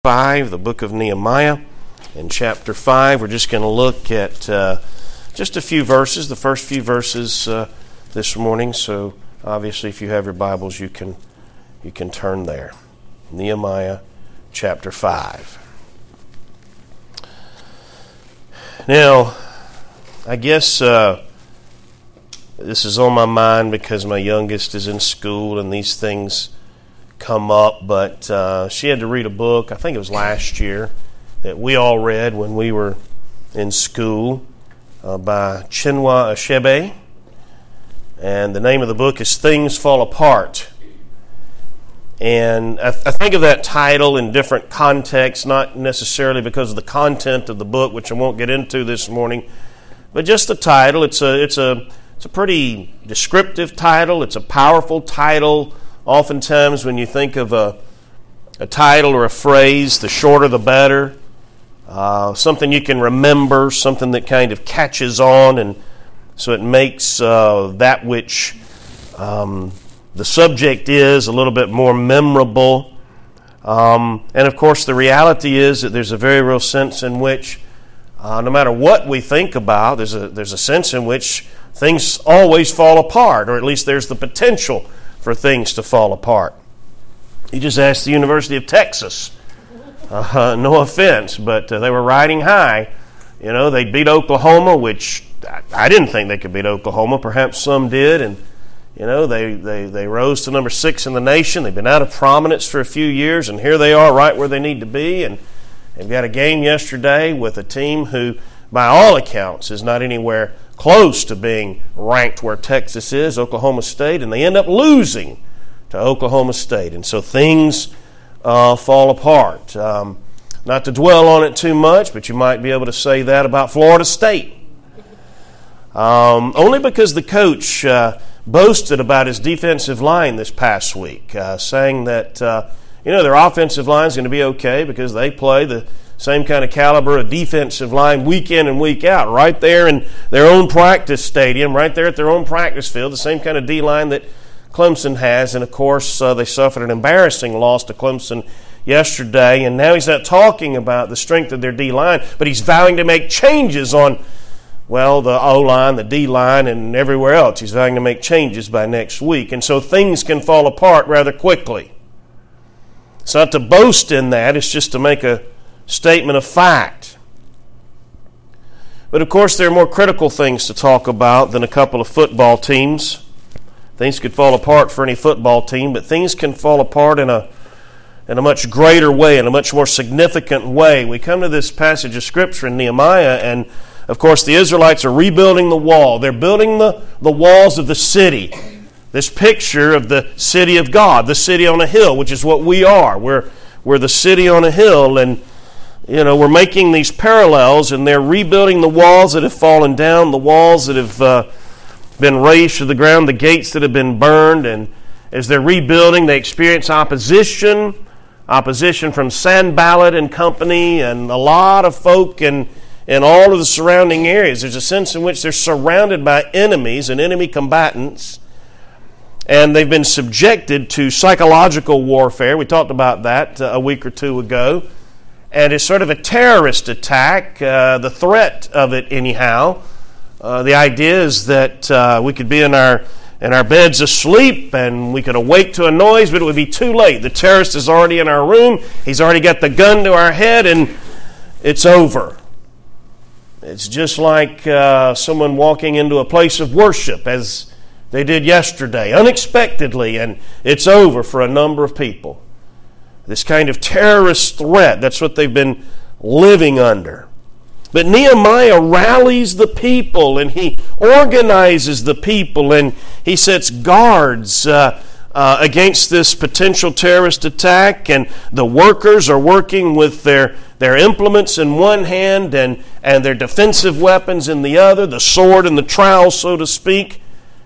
5, the book of Nehemiah. In chapter 5, we're just going to look at just a few verses, the first few verses this morning. So obviously if you have your Bibles, you can turn there. Nehemiah chapter 5. Now, I guess this is on my mind because my youngest is in school and these things come up, but she had to read a book, I think it was last year, that we all read when we were in school by Chinua Achebe, and the name of the book is Things Fall Apart. And I think of that title in different contexts, not necessarily because of the content of the book, which I won't get into this morning, but just the title. It's a pretty descriptive title. It's a powerful title. Oftentimes when you think of a title or a phrase, the shorter the better. Something you can remember, something that kind of catches on, and so it makes that which the subject is a little bit more memorable. And of course the reality is that there's a very real sense in which no matter what we think about, there's a sense in which things always fall apart, or at least there's the potential for things to fall apart. You just ask the University of Texas. No offense, but they were riding high. You know, they beat Oklahoma, which I didn't think they could beat Oklahoma. Perhaps some did, and you know they rose to number 6 in the nation. They've been out of prominence for a few years, and here they are, right where they need to be. And they've got a game yesterday with a team who, by all accounts, is not anywhere close to being ranked where Texas is, Oklahoma State, and they end up losing to Oklahoma State. And so things fall apart. Not to dwell on it too much, but you might be able to say that about Florida State. Only because the coach boasted about his defensive line this past week, saying that their offensive line is going to be okay because they play the same kind of caliber of defensive line week in and week out, right there in their own practice stadium, right there at their own practice field, the same kind of D-line that Clemson has. And of course, they suffered an embarrassing loss to Clemson yesterday, and now he's not talking about the strength of their D-line, but he's vowing to make changes on, well, the O-line, the D-line, and everywhere else. He's vowing to make changes by next week, and so things can fall apart rather quickly. It's not to boast in that, it's just to make a statement of fact. But of course there are more critical things to talk about than a couple of football teams. Things could fall apart for any football team, but things can fall apart in a much greater way, in a much more significant way. We come to this passage of Scripture in Nehemiah, and of course the Israelites are rebuilding the wall. They're building the walls of the city. This picture of the city of God, the city on a hill, which is what we are. We're the city on a hill, and we're making these parallels, and they're rebuilding the walls that have fallen down, the walls that have been razed to the ground, the gates that have been burned. And as they're rebuilding, they experience opposition from Sanballat and company, and a lot of folk in all of the surrounding areas. There's a sense in which they're surrounded by enemies and enemy combatants, and they've been subjected to psychological warfare. We talked about that a week or two ago. And it's sort of a terrorist attack, the threat of it anyhow. The idea is that we could be in our beds asleep and we could awake to a noise, but it would be too late. The terrorist is already in our room. He's already got the gun to our head, and it's over. It's just like someone walking into a place of worship, as they did yesterday, unexpectedly, and it's over for a number of people. This kind of terrorist threat, that's what they've been living under. But Nehemiah rallies the people, and he organizes the people, and he sets guards against this potential terrorist attack, and the workers are working with their implements in one hand and their defensive weapons in the other, the sword and the trowel, so to speak.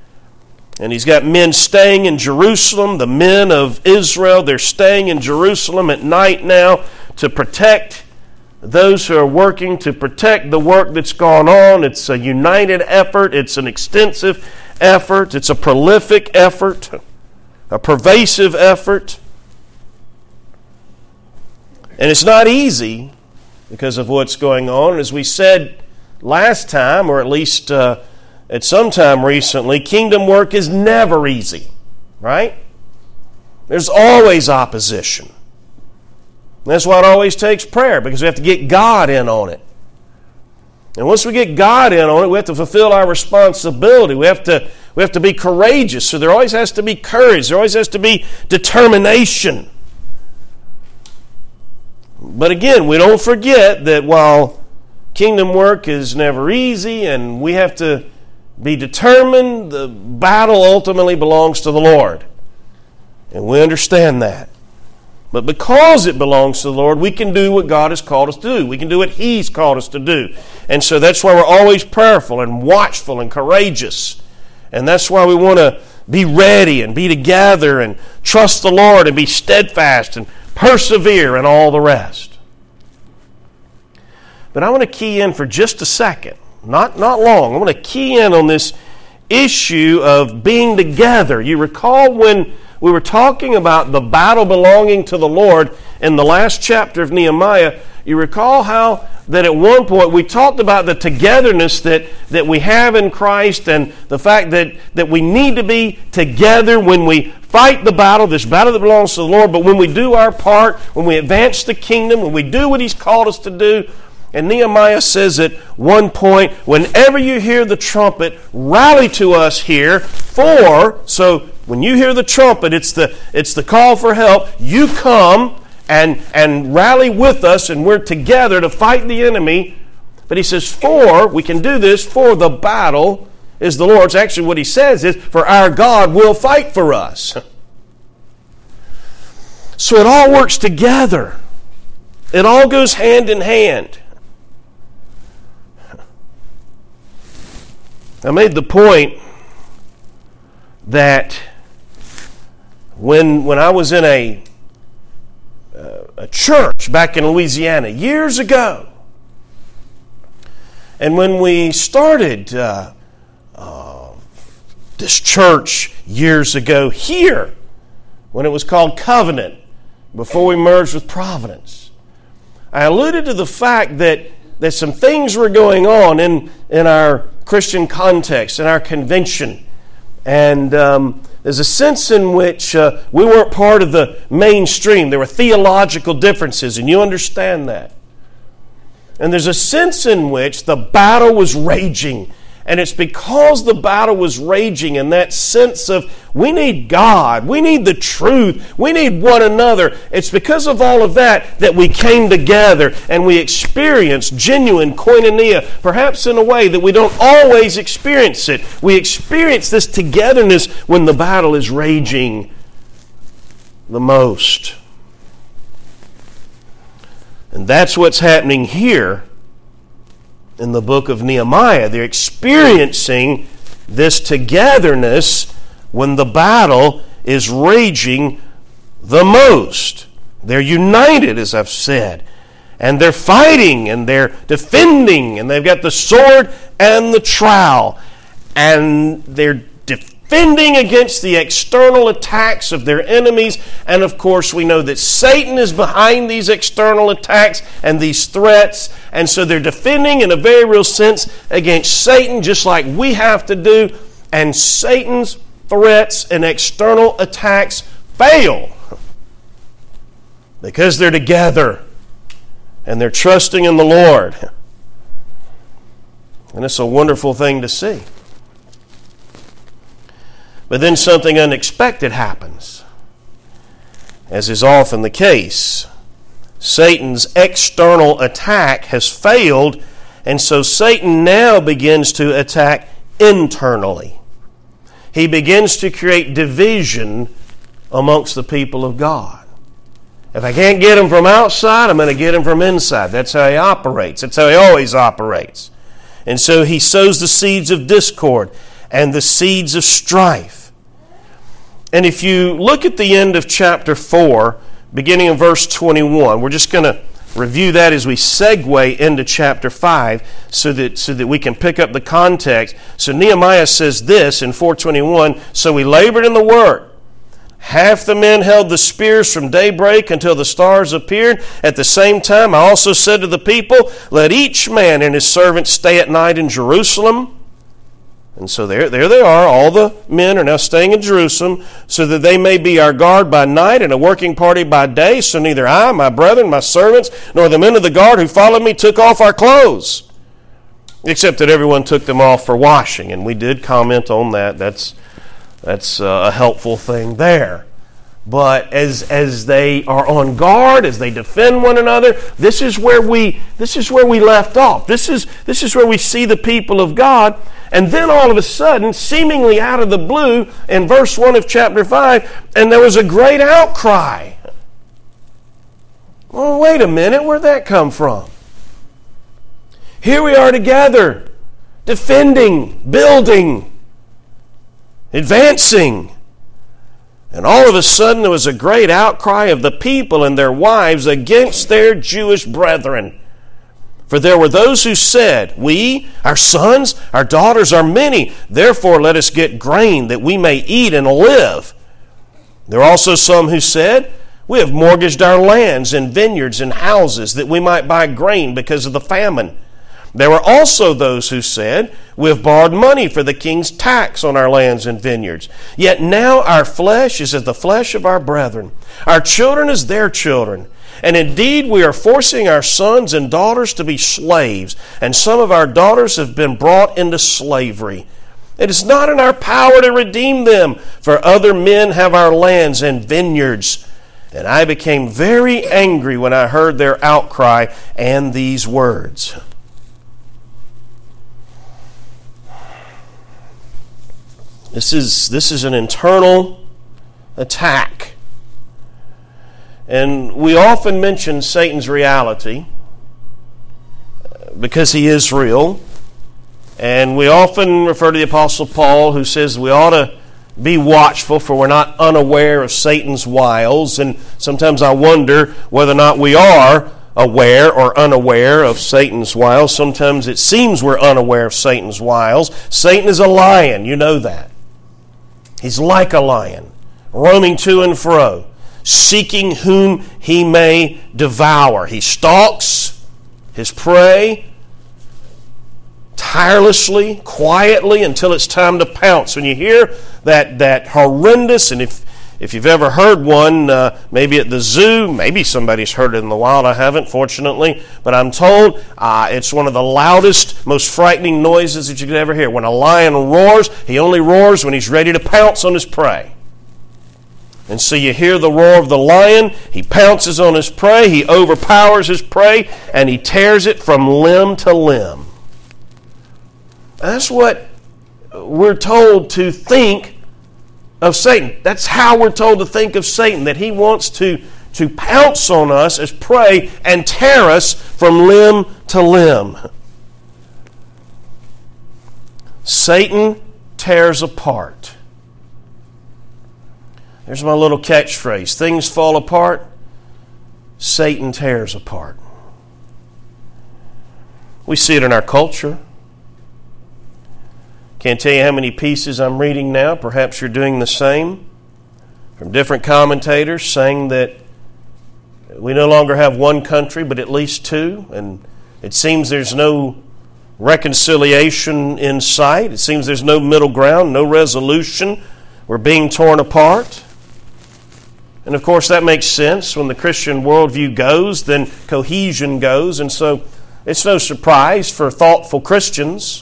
And he's got men staying in Jerusalem, the men of Israel. They're staying in Jerusalem at night now to protect those who are working, to protect the work that's gone on. It's a united effort. It's an extensive effort. It's a prolific effort, a pervasive effort. And it's not easy because of what's going on. As we said last time, or at least at some time recently, kingdom work is never easy, right? There's always opposition. That's why it always takes prayer, because we have to get God in on it. And once we get God in on it, we have to fulfill our responsibility. We have to be courageous. So there always has to be courage. There always has to be determination. But again, we don't forget that while kingdom work is never easy and we have to be determined, the battle ultimately belongs to the Lord. And we understand that. But because it belongs to the Lord, we can do what God has called us to do. We can do what He's called us to do. And so that's why we're always prayerful and watchful and courageous. And that's why we want to be ready and be together and trust the Lord and be steadfast and persevere and all the rest. But I want to key in for just a second. Not long. I want to key in on this issue of being together. You recall when we were talking about the battle belonging to the Lord in the last chapter of Nehemiah, you recall how that at one point we talked about the togetherness that we have in Christ and the fact that we need to be together when we fight the battle, this battle that belongs to the Lord, but when we do our part, when we advance the kingdom, when we do what He's called us to do. And Nehemiah says at one point, whenever you hear the trumpet, rally to us here, so when you hear the trumpet, it's the call for help. You come and rally with us, and we're together to fight the enemy. But he says, we can do this, for the battle is the Lord's. Actually, what he says is, for our God will fight for us. So it all works together. It all goes hand in hand. I made the point that when I was in a church back in Louisiana years ago, and when we started this church years ago here, when it was called Covenant, before we merged with Providence, I alluded to the fact that some things were going on in our Christian context, in our convention. And there's a sense in which we weren't part of the mainstream. There were theological differences, and you understand that. And there's a sense in which the battle was raging. And it's because the battle was raging in that sense of we need God, we need the truth, we need one another. It's because of all of that we came together and we experienced genuine koinonia, perhaps in a way that we don't always experience it. We experience this togetherness when the battle is raging the most. And that's what's happening here in the book of Nehemiah. They're experiencing this togetherness when the battle is raging the most. They're united, as I've said. And they're fighting and they're defending, and they've got the sword and the trowel. And they're defending against the external attacks of their enemies. And of course, we know that Satan is behind these external attacks and these threats. And so they're defending in a very real sense against Satan, just like we have to do. And Satan's threats and external attacks fail because they're together and they're trusting in the Lord. And it's a wonderful thing to see. But then something unexpected happens, as is often the case. Satan's external attack has failed, and so Satan now begins to attack internally. He begins to create division amongst the people of God. If I can't get him from outside, I'm going to get him from inside. That's how he operates. That's how he always operates. And so he sows the seeds of discord and the seeds of strife. And if you look at the end of chapter 4, beginning in verse 21, we're just going to review that as we segue into chapter 5 so that we can pick up the context. So Nehemiah says this in 4:21, "So we labored in the work, Half the men held the spears from daybreak until the stars appeared. At the same time, I also said to the people, let each man and his servant stay at night in Jerusalem. And so there they are. All the men are now staying in Jerusalem so that they may be our guard by night and a working party by day. So neither I, my brethren, my servants, nor the men of the guard who followed me took off our clothes, except that everyone took them off for washing. And we did comment on that. That's a helpful thing there. But as they are on guard, as they defend one another, this is where we left off. This is where we see the people of God. And then all of a sudden, seemingly out of the blue, in verse 1 of chapter 5, and there was a great outcry. Well, wait a minute, where'd that come from? Here we are together, defending, building, advancing. And all of a sudden there was a great outcry of the people and their wives against their Jewish brethren. For there were those who said, we, our sons, our daughters are many, therefore let us get grain that we may eat and live. There were also some who said, we have mortgaged our lands and vineyards and houses that we might buy grain because of the famine. There were also those who said, we have borrowed money for the king's tax on our lands and vineyards. Yet now our flesh is as the flesh of our brethren, our children as their children. And indeed we are forcing our sons and daughters to be slaves, and some of our daughters have been brought into slavery. It is not in our power to redeem them, for other men have our lands and vineyards. And I became very angry when I heard their outcry and these words. This is an internal attack. And we often mention Satan's reality because he is real. And we often refer to the Apostle Paul, who says we ought to be watchful, for we're not unaware of Satan's wiles. And sometimes I wonder whether or not we are aware or unaware of Satan's wiles. Sometimes it seems we're unaware of Satan's wiles. Satan is a lion, you know that. He's like a lion, roaming to and fro, seeking whom he may devour. He stalks his prey tirelessly, quietly, until it's time to pounce. When you hear that horrendous, and if you've ever heard one, maybe at the zoo, maybe somebody's heard it in the wild, I haven't, fortunately, but I'm told it's one of the loudest, most frightening noises that you could ever hear. When a lion roars, he only roars when he's ready to pounce on his prey. And so you hear the roar of the lion, he pounces on his prey, he overpowers his prey, and he tears it from limb to limb. That's what we're told to think of Satan. That's how we're told to think of Satan, that he wants to pounce on us as prey and tear us from limb to limb. Satan tears apart. There's my little catchphrase. Things fall apart, Satan tears apart. We see it in our culture. Can't tell you how many pieces I'm reading now. Perhaps you're doing the same. From different commentators saying that we no longer have one country, but at least two. And it seems there's no reconciliation in sight. It seems there's no middle ground, no resolution. We're being torn apart. And of course that makes sense. When the Christian worldview goes, then cohesion goes. And so it's no surprise for thoughtful Christians.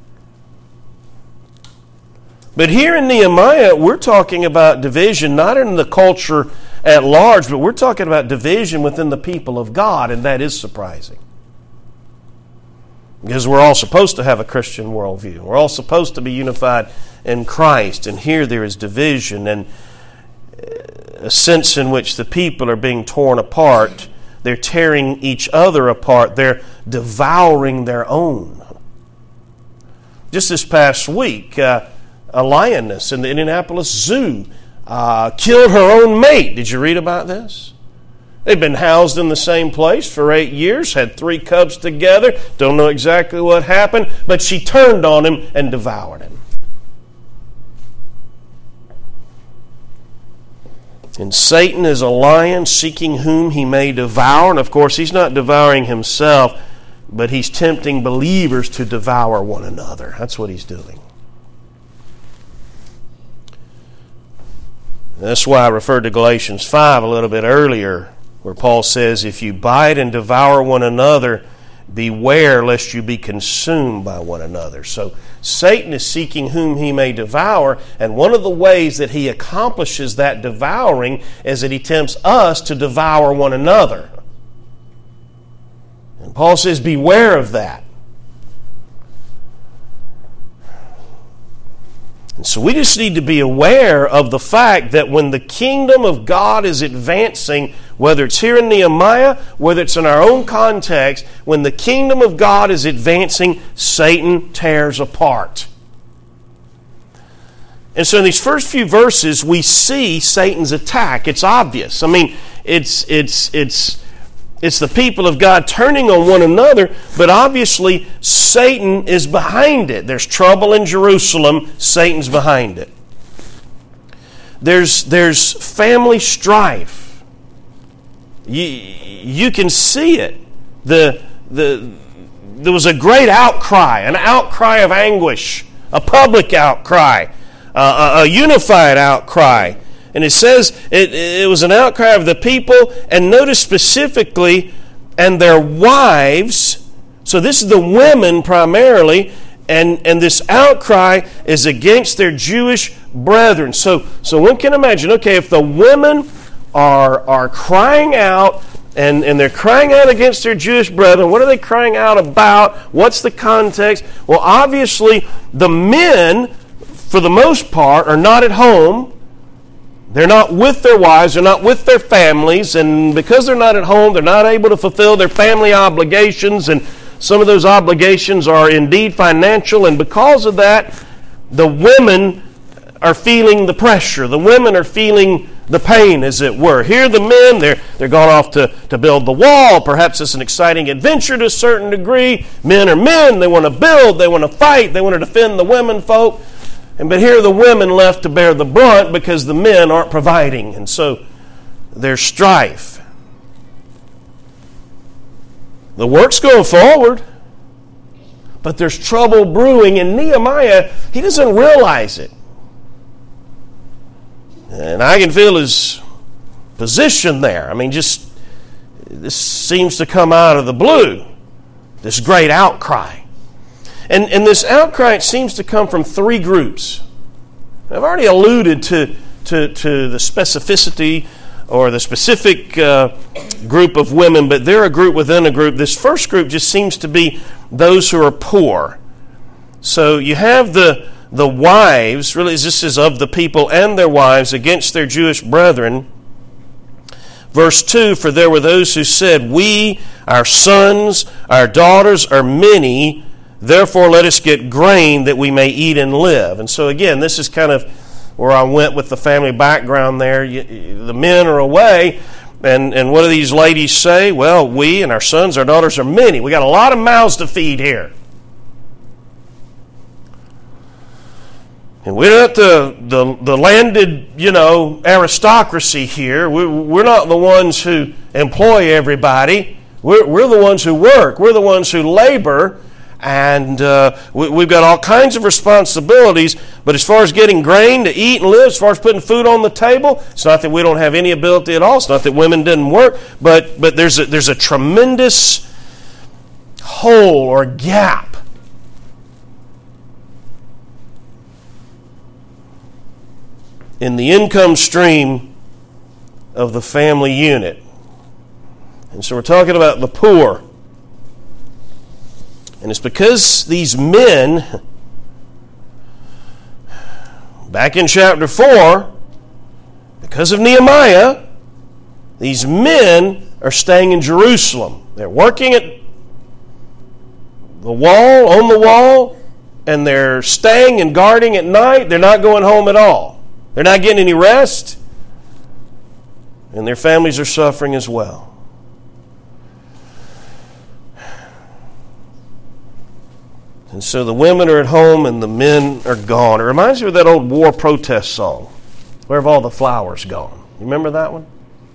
But here in Nehemiah, we're talking about division, not in the culture at large, but we're talking about division within the people of God, and that is surprising. Because we're all supposed to have a Christian worldview. We're all supposed to be unified in Christ, and here there is division and a sense in which the people are being torn apart. They're tearing each other apart. They're devouring their own. Just this past week, a lioness in the Indianapolis Zoo killed her own mate. Did you read about this? They've been housed in the same place for 8 years, had 3 cubs together. Don't know exactly what happened, but she turned on him and devoured him. And Satan is a lion seeking whom he may devour. And of course, he's not devouring himself, but he's tempting believers to devour one another. That's what he's doing. That's why I referred to Galatians 5 a little bit earlier, where Paul says, if you bite and devour one another, beware lest you be consumed by one another. So Satan is seeking whom he may devour, and one of the ways that he accomplishes that devouring is that he tempts us to devour one another. And Paul says, beware of that. And so we just need to be aware of the fact that when the kingdom of God is advancing, whether it's here in Nehemiah, whether it's in our own context, when the kingdom of God is advancing, Satan tears apart. And so in these first few verses, we see Satan's attack. It's obvious. I mean, it's the people of God turning on one another, but obviously Satan is behind it. There's trouble in Jerusalem, Satan's behind it. There's family strife. You can see it. There was a great outcry, an outcry of anguish, a public outcry, a unified outcry. And it says it was an outcry of the people, and notice specifically, and their wives. So this is the women primarily, and this outcry is against their Jewish brethren. So one can imagine, okay, if the women are crying out, and they're crying out against their Jewish brethren, what are they crying out about? What's the context? Well, obviously, the men, for the most part, are not at home. They're not with their wives, they're not with their families, and because they're not at home, they're not able to fulfill their family obligations, and some of those obligations are indeed financial, and because of that, the women are feeling the pressure. The women are feeling the pain, as it were. Here the men, they're gone off to build the wall. Perhaps it's an exciting adventure to a certain degree. Men are men, they want to build, they want to fight, they want to defend the women folk. But here are the women left to bear the brunt because the men aren't providing. And so there's strife. The work's going forward, but there's trouble brewing. And Nehemiah, he doesn't realize it. And I can feel his position there. I mean, just this seems to come out of the blue, this great outcry. And this outcry, it seems to come from three groups. I've already alluded to the specificity or the specific group of women, but they're a group within a group. This first group just seems to be those who are poor. So you have the wives, really this is of the people and their wives against their Jewish brethren. Verse 2, for there were those who said, we, our sons, our daughters are many, therefore let us get grain that we may eat and live. And so again, this is kind of where I went with the family background there. The men are away, and what do these ladies say? Well, we and our sons, our daughters are many. We got a lot of mouths to feed here. And we're not the landed, aristocracy here. We're not the ones who employ everybody. We're the ones who work. We're the ones who labor. And we've got all kinds of responsibilities. But as far as getting grain to eat and live, as far as putting food on the table, it's not that we don't have any ability at all. It's not that women didn't work. But there's a tremendous hole or gap in the income stream of the family unit. And so we're talking about the poor. And it's because these men, back in chapter 4, because of Nehemiah, these men are staying in Jerusalem. They're working at the wall, on the wall, and they're staying and guarding at night. They're not going home at all. They're not getting any rest, and their families are suffering as well. And so the women are at home and the men are gone. It reminds me of that old war protest song, Where Have All the Flowers Gone? You remember that one?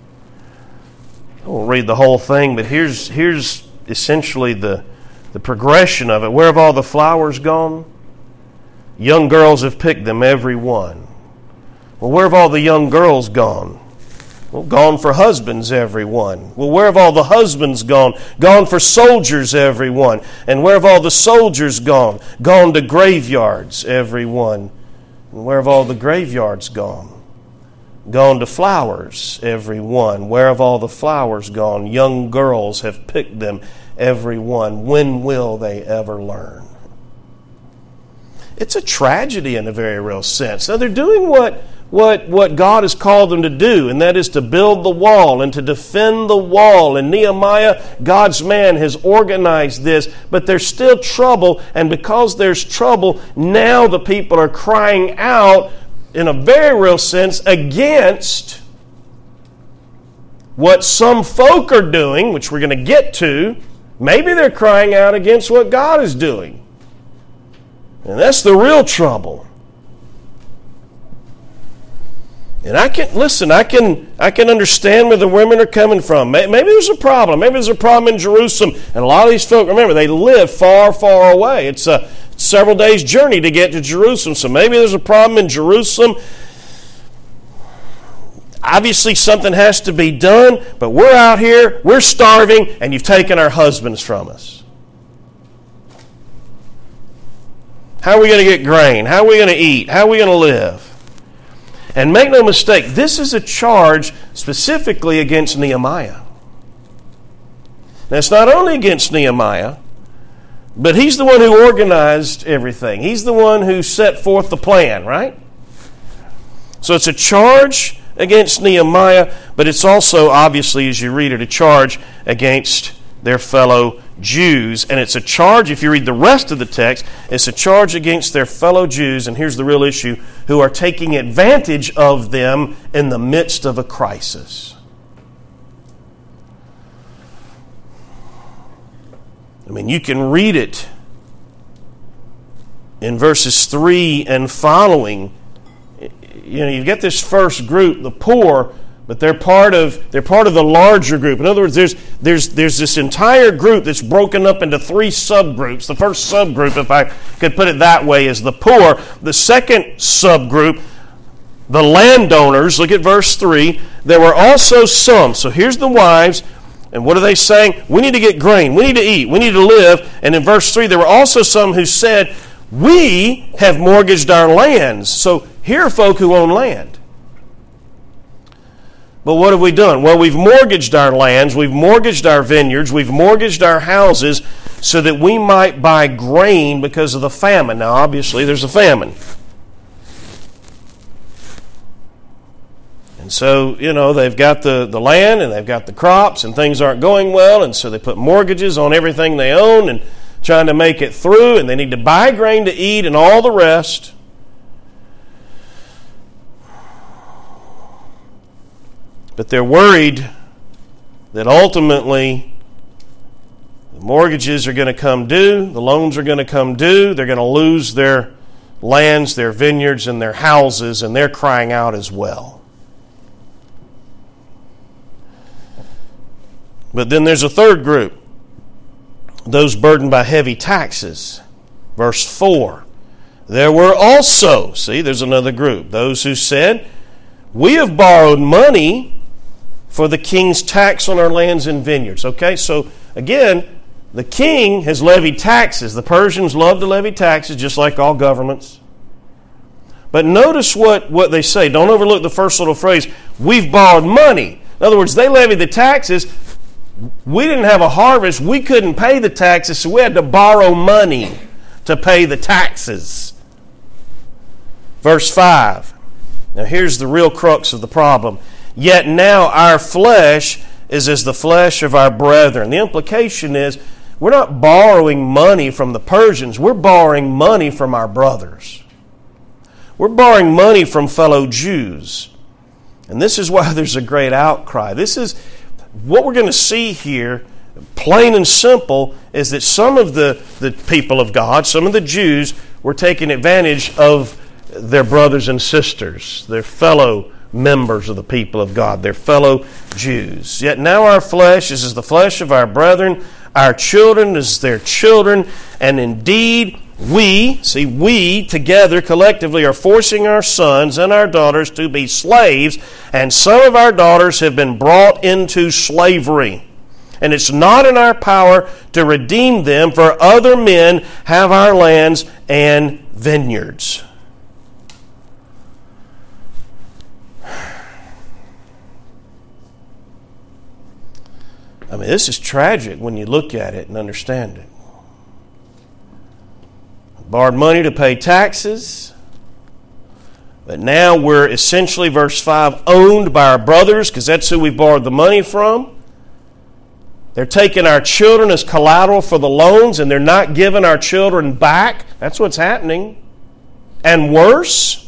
I won't read the whole thing, but here's essentially the progression of it. Where have all the flowers gone? Young girls have picked them, every one. Well, where have all the young girls gone? Well, gone for husbands, every one. Well, where have all the husbands gone? Gone for soldiers, every one. And where have all the soldiers gone? Gone to graveyards, every one. And where have all the graveyards gone? Gone to flowers, every one. Where have all the flowers gone? Young girls have picked them, every one. When will they ever learn? It's a tragedy in a very real sense. Now, they're doing what God has called them to do, and that is to build the wall and to defend the wall. And Nehemiah, God's man, has organized this, but there's still trouble, and because there's trouble, now the people are crying out in a very real sense against what some folk are doing, which we're going to get to. Maybe they're crying out against what God is doing. And that's the real trouble. And I can understand where the women are coming from. Maybe there's a problem. Maybe there's a problem in Jerusalem. And a lot of these folk, remember, they live far, far away. It's a several days' journey to get to Jerusalem. So maybe there's a problem in Jerusalem. Obviously, something has to be done. But we're out here, we're starving, and you've taken our husbands from us. How are we going to get grain? How are we going to eat? How are we going to live? And make no mistake, this is a charge specifically against Nehemiah. Now, it's not only against Nehemiah, but he's the one who organized everything. He's the one who set forth the plan, right? So it's a charge against Nehemiah, but it's also, obviously, as you read it, a charge against their fellow Jews. And it's a charge, if you read the rest of the text, it's a charge against their fellow Jews, and here's the real issue, who are taking advantage of them in the midst of a crisis. I mean, you can read it in verses 3 and following. You know, you get this first group, the poor, but they're part of the larger group. In other words, there's this entire group that's broken up into 3 subgroups. The first subgroup, if I could put it that way, is the poor. The second subgroup, the landowners. Look at verse 3. There were also some. So here's the wives. And what are they saying? We need to get grain. We need to eat. We need to live. And in verse 3, there were also some who said, we have mortgaged our lands. So here are folk who own land. But what have we done? Well, we've mortgaged our lands, we've mortgaged our vineyards, we've mortgaged our houses so that we might buy grain because of the famine. Now, obviously, there's a famine. And so, you know, they've got the land and they've got the crops and things aren't going well, and so they put mortgages on everything they own and trying to make it through, and they need to buy grain to eat and all the rest. But they're worried that ultimately the mortgages are going to come due, the loans are going to come due, they're going to lose their lands, their vineyards, and their houses, and they're crying out as well. But then there's a third group, those burdened by heavy taxes. Verse 4, there were also, see, there's another group, those who said, we have borrowed money for the king's tax on our lands and vineyards. Okay, so again, the king has levied taxes. The Persians love to levy taxes, just like all governments. But notice what they say. Don't overlook the first little phrase, we've borrowed money. In other words, they levied the taxes. We didn't have a harvest. We couldn't pay the taxes, so we had to borrow money to pay the taxes. Verse 5. Now here's the real crux of the problem. Yet now our flesh is as the flesh of our brethren. The implication is we're not borrowing money from the Persians. We're borrowing money from our brothers. We're borrowing money from fellow Jews. And this is why there's a great outcry. This is what we're going to see here, plain and simple, is that some of the people of God, some of the Jews, were taking advantage of their brothers and sisters, their fellow members of the people of God. They're fellow Jews. Yet now our flesh is as the flesh of our brethren, our children as their children, and indeed we together collectively are forcing our sons and our daughters to be slaves, and some of our daughters have been brought into slavery. And it's not in our power to redeem them, for other men have our lands and vineyards. I mean, this is tragic when you look at it and understand it. Borrowed money to pay taxes, but now we're essentially, verse 5, owned by our brothers, because that's who we borrowed the money from. They're taking our children as collateral for the loans, and they're not giving our children back. That's what's happening. And worse,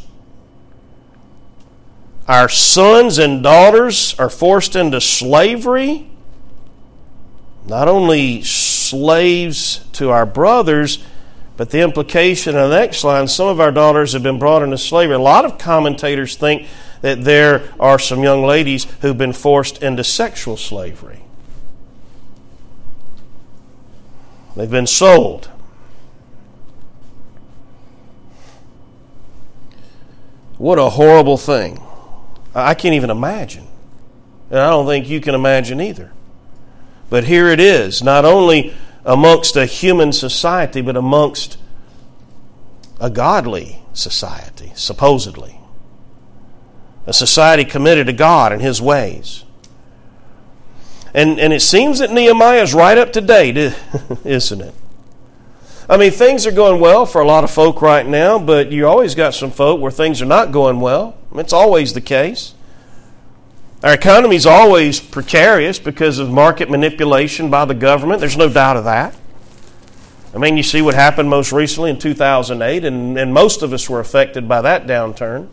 our sons and daughters are forced into slavery. Not only slaves to our brothers, but the implication in the next line, some of our daughters have been brought into slavery. A lot of commentators think that there are some young ladies who've been forced into sexual slavery. They've been sold. What a horrible thing. I can't even imagine. And I don't think you can imagine either. But here it is, not only amongst a human society, but amongst a godly society, supposedly. A society committed to God and His ways. And it seems that Nehemiah is right up to date, isn't it? I mean, things are going well for a lot of folk right now, but you always got some folk where things are not going well. It's always the case. Our economy is always precarious because of market manipulation by the government. There's no doubt of that. I mean, you see what happened most recently in 2008, and most of us were affected by that downturn.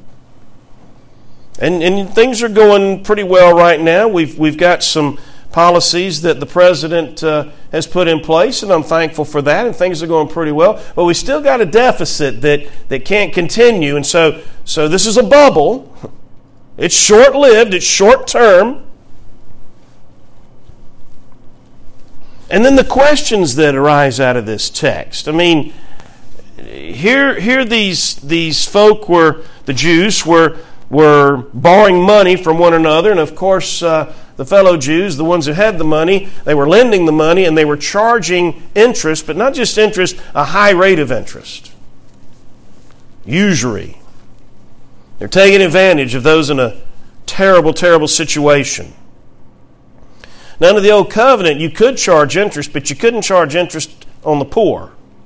And things are going pretty well right now. We've got some policies that the president has put in place, and I'm thankful for that, and things are going pretty well. But we still got a deficit that can't continue, and so this is a bubble. It's short-lived, it's short-term. And then the questions that arise out of this text. I mean, here these folk the Jews were borrowing money from one another, and of course the fellow Jews, the ones who had the money, they were lending the money and they were charging interest, but not just interest, a high rate of interest. Usury. They're taking advantage of those in a terrible, terrible situation. Now, under the Old Covenant, you could charge interest, but you couldn't charge interest on the poor.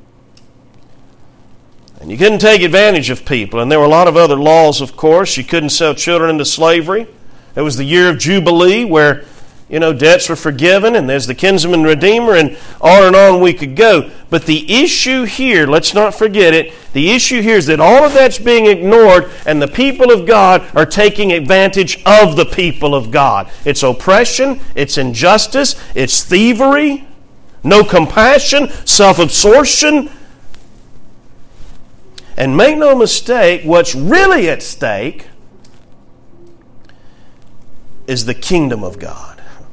And you couldn't take advantage of people. And there were a lot of other laws, of course. You couldn't sell children into slavery. It was the year of Jubilee where, debts were forgiven, and there's the kinsman redeemer, and on we could go. But the issue here, let's not forget it, the issue here is that all of that's being ignored, and the people of God are taking advantage of the people of God. It's oppression, it's injustice, it's thievery, no compassion, self-absorption. And make no mistake, what's really at stake is the kingdom of God.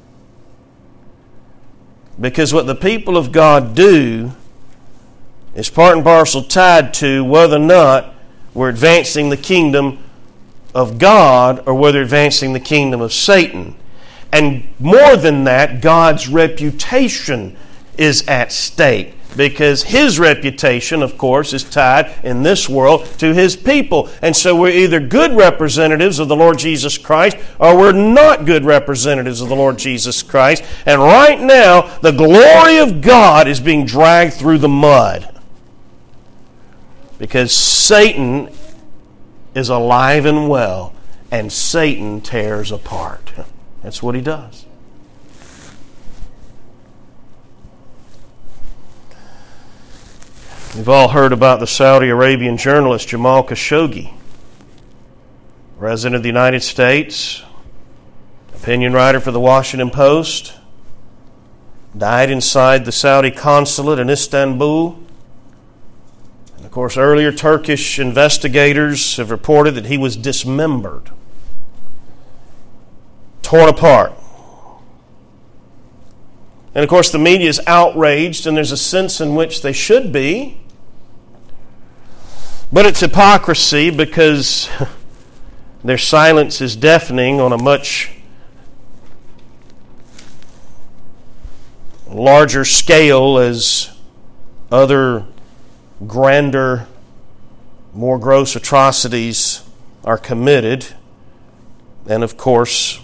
Because what the people of God do is part and parcel tied to whether or not we're advancing the kingdom of God or whether advancing the kingdom of Satan. And more than that, God's reputation is at stake. Because His reputation, of course, is tied in this world to His people. And so we're either good representatives of the Lord Jesus Christ or we're not good representatives of the Lord Jesus Christ. And right now, the glory of God is being dragged through the mud. Because Satan is alive and well, and Satan tears apart. That's what he does. We've all heard about the Saudi Arabian journalist Jamal Khashoggi, resident of the United States, opinion writer for the Washington Post, died inside the Saudi consulate in Istanbul. And of course, earlier Turkish investigators have reported that he was dismembered. torn apart. And of course the media is outraged, and there's a sense in which they should be. But it's hypocrisy because their silence is deafening on a much larger scale as other grander, more gross atrocities are committed. And of course,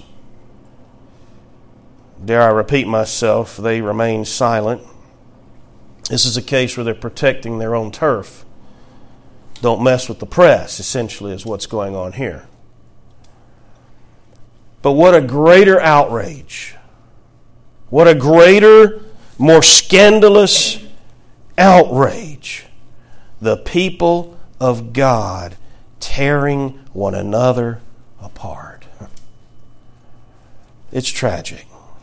dare I repeat myself, they remain silent. This is a case where they're protecting their own turf. Don't mess with the press, essentially, is what's going on here. But what a greater outrage. What a greater, more scandalous outrage. The people of God tearing one another apart. It's tragic.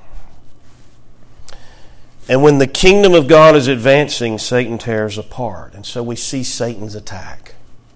And when the kingdom of God is advancing, Satan tears apart. And so we see Satan's attack.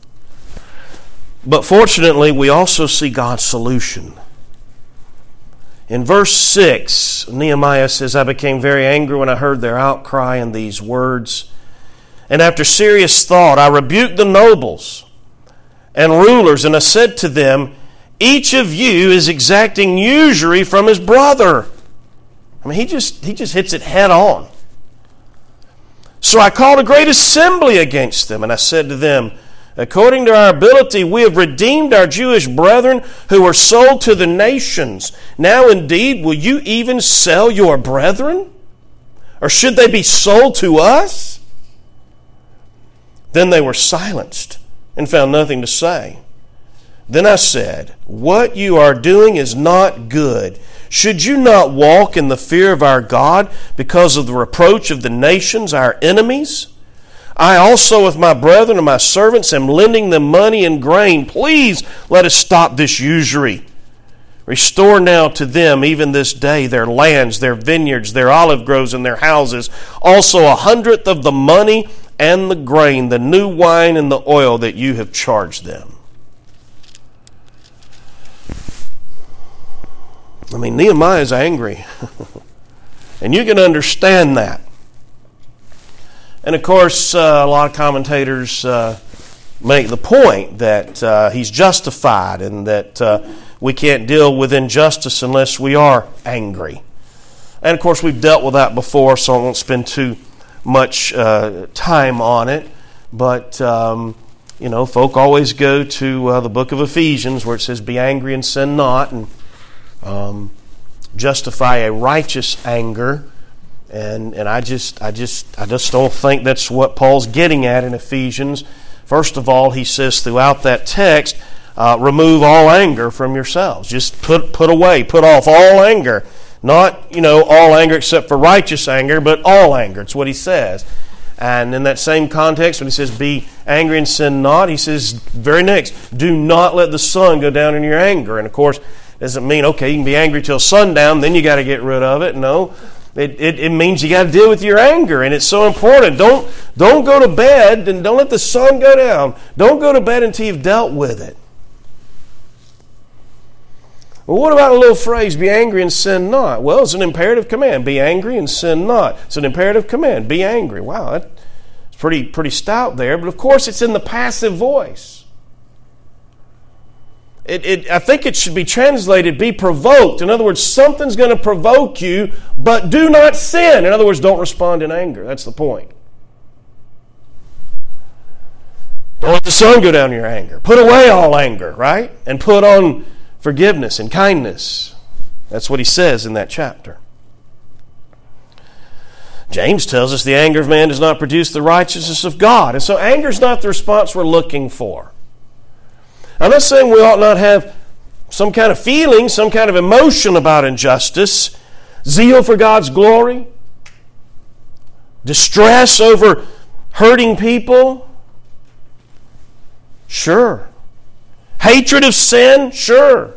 But fortunately, we also see God's solution. In verse 6, Nehemiah says, I became very angry when I heard their outcry and these words. And after serious thought, I rebuked the nobles and rulers, and I said to them, each of you is exacting usury from his brother. I mean, he just hits it head on. So I called a great assembly against them, and I said to them, according to our ability, we have redeemed our Jewish brethren who were sold to the nations. Now indeed, will you even sell your brethren? Or should they be sold to us? Then they were silenced and found nothing to say. Then I said, what you are doing is not good. Should you not walk in the fear of our God because of the reproach of the nations, our enemies? I also with my brethren and my servants am lending them money and grain. Please let us stop this usury. Restore now to them even this day their lands, their vineyards, their olive groves, and their houses. Also 100th of the money and the grain, the new wine and the oil that you have charged them. I mean, Nehemiah is angry. And you can understand that. And of course, a lot of commentators make the point that he's justified and that we can't deal with injustice unless we are angry. And of course, we've dealt with that before, so I won't spend too much time on it. But, folk always go to the book of Ephesians where it says, be angry and sin not, and justify a righteous anger. And I just don't think that's what Paul's getting at in Ephesians. First of all, he says throughout that text, remove all anger from yourselves. Just put off all anger. Not, all anger except for righteous anger, but all anger. It's what he says. And in that same context, when he says, be angry and sin not, he says, very next, do not let the sun go down in your anger. And of course, it doesn't mean, okay, you can be angry till sundown, then you got to get rid of it. No. It means you got to deal with your anger, and it's so important. Don't go to bed and don't let the sun go down. Don't go to bed until you've dealt with it. Well, what about a little phrase, be angry and sin not? Well, it's an imperative command. Be angry and sin not. It's an imperative command. Be angry. Wow, that's pretty stout there. But of course, it's in the passive voice. I think it should be translated, be provoked. In other words, something's going to provoke you, but do not sin. In other words, don't respond in anger. That's the point. Don't let the sun go down in your anger. Put away all anger, right? And put on forgiveness and kindness. That's what he says in that chapter. James tells us the anger of man does not produce the righteousness of God. And so anger is not the response we're looking for. I'm not saying we ought not have some kind of feeling, some kind of emotion about injustice, zeal for God's glory, distress over hurting people. Sure. Hatred of sin? Sure.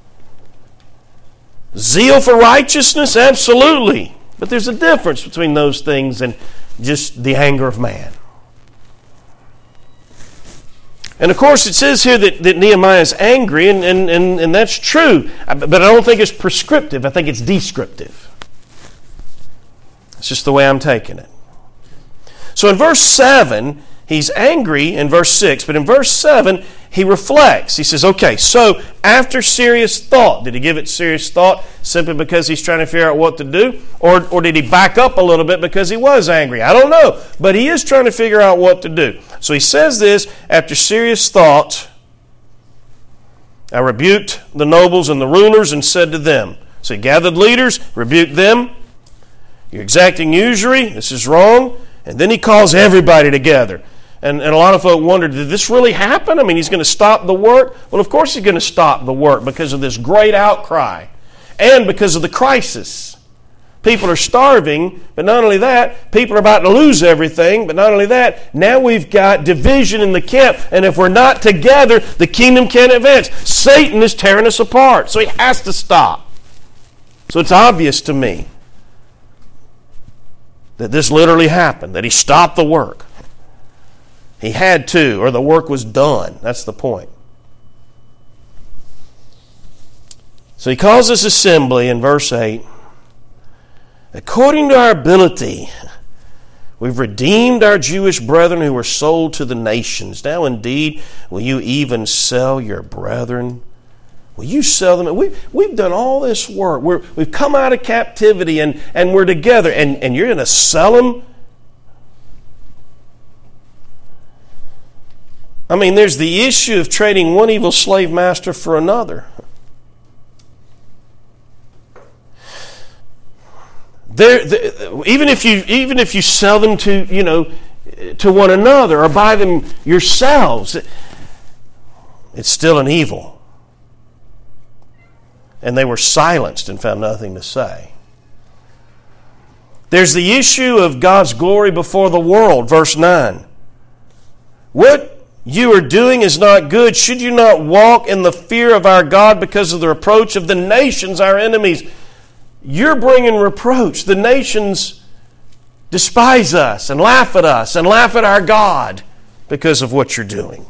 Zeal for righteousness? Absolutely. But there's a difference between those things and just the anger of man. And of course it says here that Nehemiah is angry, and that's true. But I don't think it's prescriptive. I think it's descriptive. It's just the way I'm taking it. So in verse 7, he's angry in verse 6, but in verse 7, he reflects. He says, okay, so after serious thought, did he give it serious thought simply because he's trying to figure out what to do? Or did he back up a little bit because he was angry? I don't know, but he is trying to figure out what to do. So he says this, after serious thought, I rebuked the nobles and the rulers and said to them, so he gathered leaders, rebuked them, you're exacting usury, this is wrong, and then he calls everybody together. And a lot of folk wondered, did this really happen? I mean, he's going to stop the work? Well, of course he's going to stop the work because of this great outcry and because of the crisis. People are starving, but not only that, people are about to lose everything, but not only that, now we've got division in the camp, and if we're not together, the kingdom can't advance. Satan is tearing us apart, so he has to stop. So it's obvious to me that this literally happened, that he stopped the work. He had to, or the work was done. That's the point. So he calls this assembly in verse 8. According to our ability, we've redeemed our Jewish brethren who were sold to the nations. Now indeed, will you even sell your brethren? Will you sell them? We've done all this work. We've come out of captivity and we're together. And you're going to sell them? I mean, there's the issue of trading one evil slave master for another. Even if you sell them to one another or buy them yourselves, it's still an evil. And they were silenced and found nothing to say. There's the issue of God's glory before the world, verse 9. What you are doing is not good. Should you not walk in the fear of our God because of the reproach of the nations, our enemies? You're bringing reproach. The nations despise us and laugh at us and laugh at our God because of what you're doing.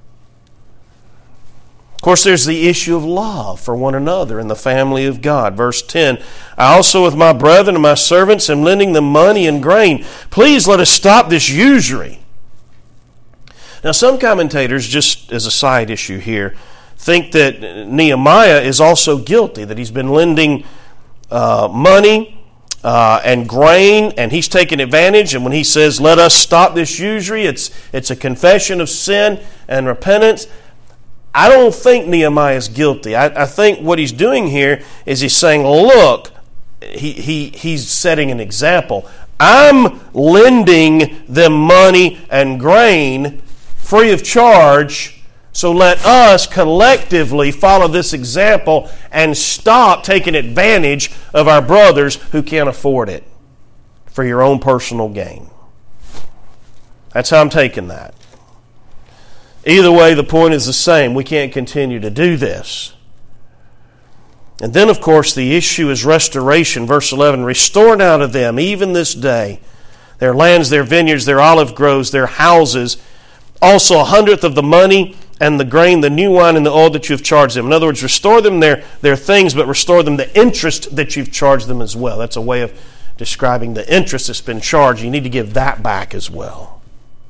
Of course, there's the issue of love for one another in the family of God. Verse 10, I also with my brethren and my servants am lending them money and grain. Please let us stop this usury. Now, some commentators, just as a side issue here, think that Nehemiah is also guilty, that he's been lending money and grain, and he's taken advantage. And when he says, let us stop this usury, it's a confession of sin and repentance. I don't think Nehemiah is guilty. I think what he's doing here is he's saying, look, he's setting an example. I'm lending them money and grain free of charge, so let us collectively follow this example and stop taking advantage of our brothers who can't afford it for your own personal gain. That's how I'm taking that. Either way, the point is the same. We can't continue to do this. And then, of course, the issue is restoration. Verse 11, restore now to them, even this day, their lands, their vineyards, their olive groves, their houses, also 100th of the money and the grain, the new wine and the oil that you have charged them. In other words, restore them their things, but restore them the interest that you've charged them as well. That's a way of describing the interest that's been charged. You need to give that back as well.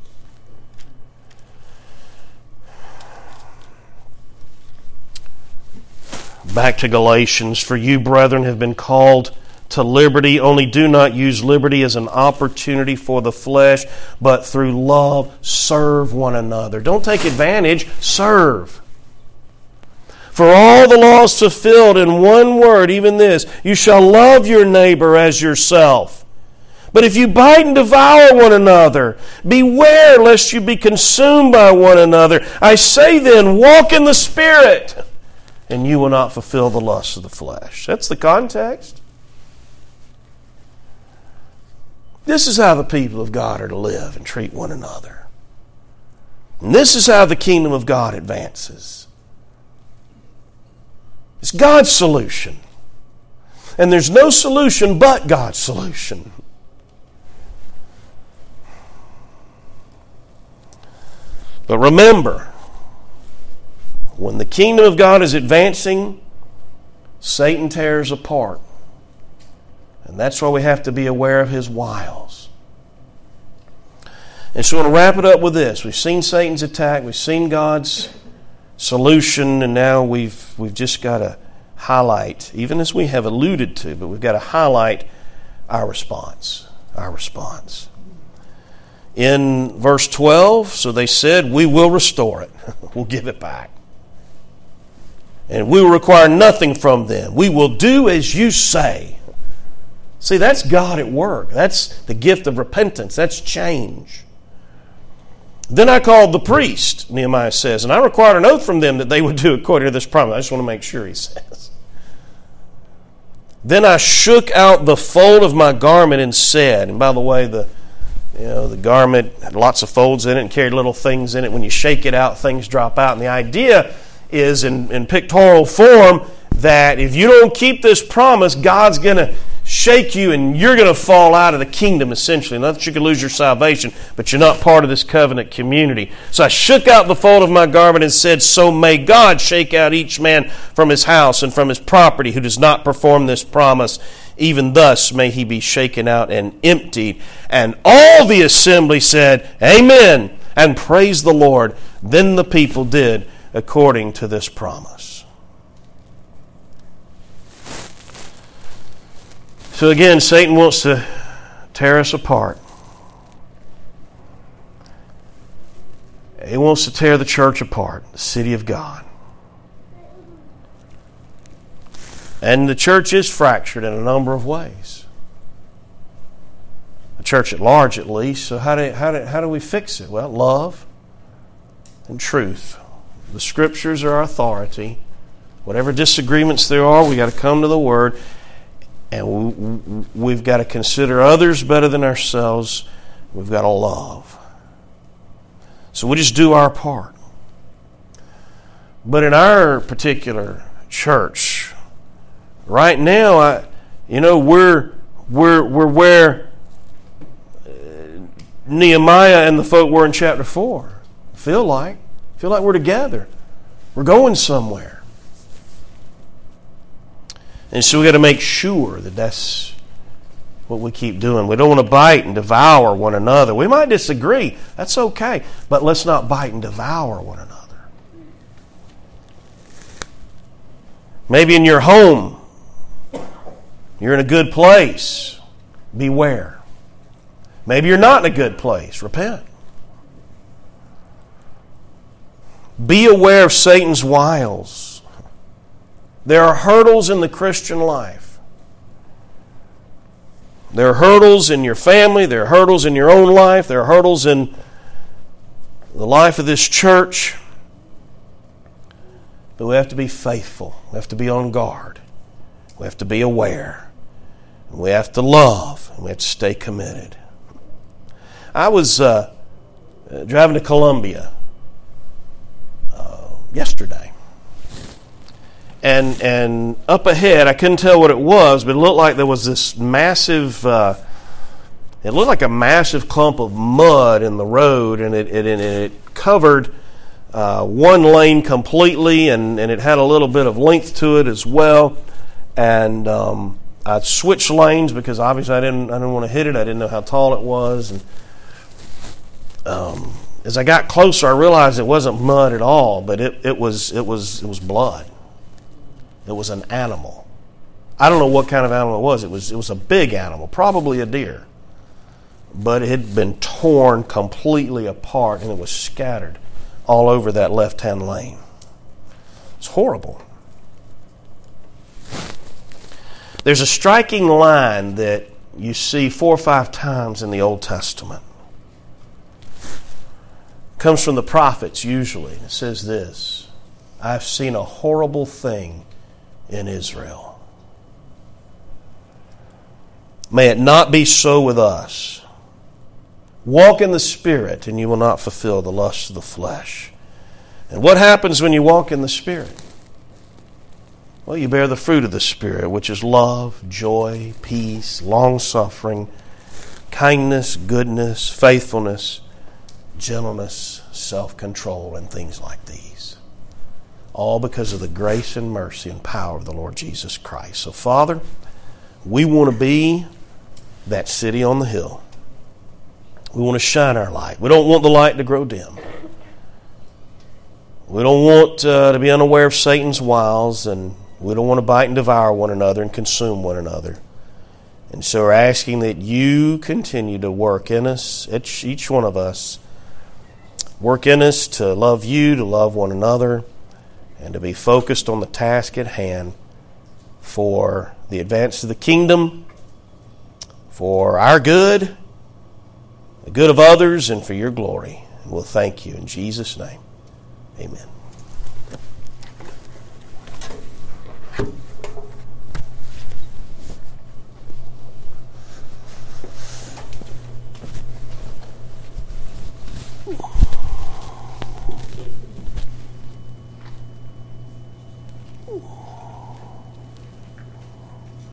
Back to Galatians. For you, brethren, have been called to liberty, only do not use liberty as an opportunity for the flesh, but through love serve one another. Don't take advantage, serve. For all the laws fulfilled in one word, even this, you shall love your neighbor as yourself. But if you bite and devour one another, beware lest you be consumed by one another. I say then, walk in the Spirit, and you will not fulfill the lusts of the flesh. That's the context. This is how the people of God are to live and treat one another. And this is how the kingdom of God advances. It's God's solution. And there's no solution but God's solution. But remember, when the kingdom of God is advancing, Satan tears apart. And that's why we have to be aware of his wiles. And so I want to wrap it up with this. We've seen Satan's attack. We've seen God's solution. And now we've just got to highlight, even as we have alluded to, but we've got to highlight our response. Our response. In verse 12, so they said, we will restore it. We'll give it back. And we will require nothing from them. We will do as you say. See, that's God at work. That's the gift of repentance. That's change. Then I called the priest, Nehemiah says, and I required an oath from them that they would do according to this promise. I just want to make sure, he says. Then I shook out the fold of my garment and said, and by the way, the garment had lots of folds in it and carried little things in it. When you shake it out, things drop out. And the idea is in pictorial form that if you don't keep this promise, God's going to shake you and you're going to fall out of the kingdom, essentially. Not that you can lose your salvation, but you're not part of this covenant community. So I shook out the fold of my garment and said, so may God shake out each man from his house and from his property who does not perform this promise. Even thus may he be shaken out and emptied. And all the assembly said, Amen, and praised the Lord. Then the people did according to this promise. So again, Satan wants to tear us apart. He wants to tear the church apart, the city of God. And the church is fractured in a number of ways. The church at large, at least. So how do we fix it? Well, love and truth. The Scriptures are our authority. Whatever disagreements there are, we got to come to the Word, and we've got to consider others better than ourselves. We've got to love. So we just do our part. But in our particular church, right now, we're where Nehemiah and the folk were in chapter 4. Feel like we're together. We're going somewhere. And so we got to make sure that that's what we keep doing. We don't want to bite and devour one another. We might disagree. That's okay. But let's not bite and devour one another. Maybe in your home, you're in a good place. Beware. Maybe you're not in a good place. Repent. Be aware of Satan's wiles. There are hurdles in the Christian life. There are hurdles in your family. There are hurdles in your own life. There are hurdles in the life of this church. But we have to be faithful. We have to be on guard. We have to be aware. We have to love. And we have to stay committed. I was driving to Columbia yesterday. And up ahead, I couldn't tell what it was, but it looked like there was this massive, it looked like a massive clump of mud in the road, and it covered one lane completely, and it had a little bit of length to it as well. And I switched lanes because obviously I didn't want to hit it. I didn't know how tall it was. And as I got closer, I realized it wasn't mud at all, but it was blood. It was an animal. I don't know what kind of animal it was. It was a big animal, probably a deer. But it had been torn completely apart, and it was scattered all over that left-hand lane. It's horrible. There's a striking line that you see 4 or 5 times in the Old Testament. It comes from the prophets usually. It says this: I've seen a horrible thing in Israel. May it not be so with us. Walk in the Spirit, and you will not fulfill the lusts of the flesh. And what happens when you walk in the Spirit? Well, you bear the fruit of the Spirit, which is love, joy, peace, long-suffering, kindness, goodness, faithfulness, gentleness, self-control, and things like these. all because of the grace and mercy and power of the Lord Jesus Christ. So, Father, we want to be that city on the hill. We want to shine our light. We don't want the light to grow dim. We don't want to be unaware of Satan's wiles, and we don't want to bite and devour one another and consume one another. And so we're asking that you continue to work in us, each one of us, work in us to love you, to love one another, and to be focused on the task at hand for the advance of the kingdom, for our good, the good of others, and for your glory. And we'll thank you in Jesus' name. Amen.